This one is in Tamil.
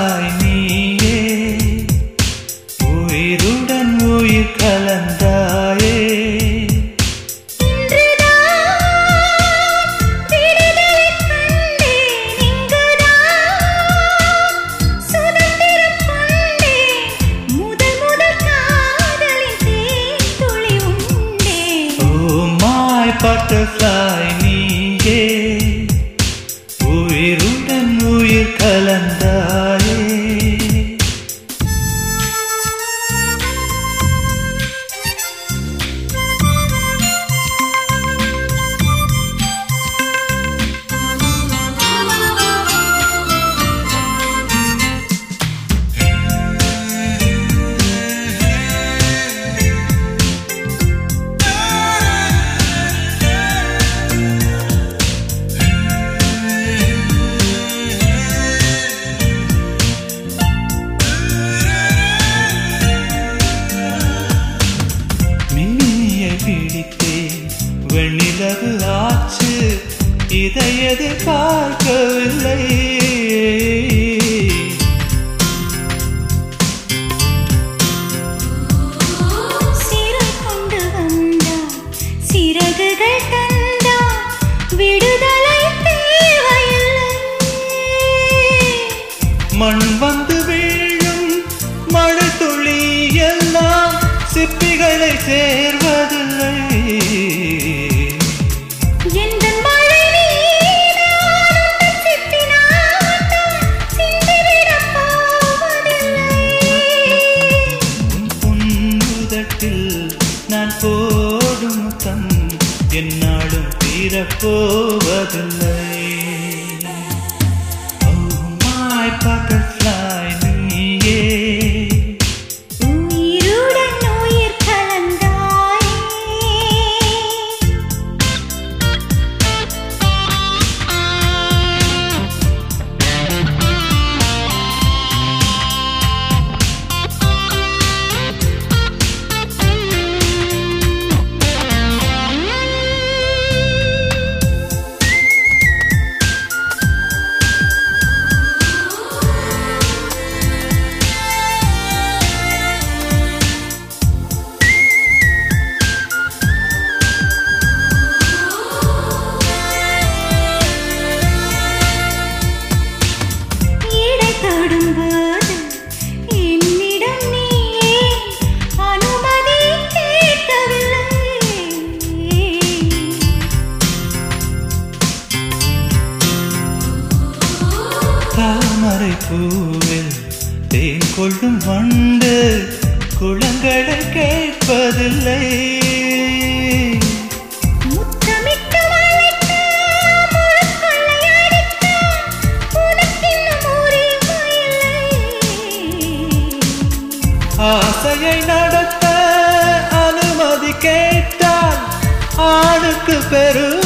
பட்டர்ஃப்ளை நீயே உயிருடன் உயிர் கலந்தாயே பட்டர்ஃப்ளை நீயே உயிருடன் உயிர் கலந்தாயே வெண்ணிலவு ஆச்சு இதை எதிர்பார்க்கவில்லை சிறை கொண்டு வந்தா சிறகுகள் தந்தா விடுதலை தேவையில்லை மண் வந்து வீழும் மழை துளி எல்லாம் சிப்பிகளை சேர்வதில்லை நான் போடும் முத்தம் என்னாலும் தீரப்போவதில்லை Oh my butterfly நீயே உயிருடன் உயிர் கலந்தாயே தாமரை பூவில் தேன் கொள்ளும் வண்டு குளங்களை கேட்பதில்லை ஆசையை நடத்த அனுமதி கேட்டால் ஆணுக்கு பெரு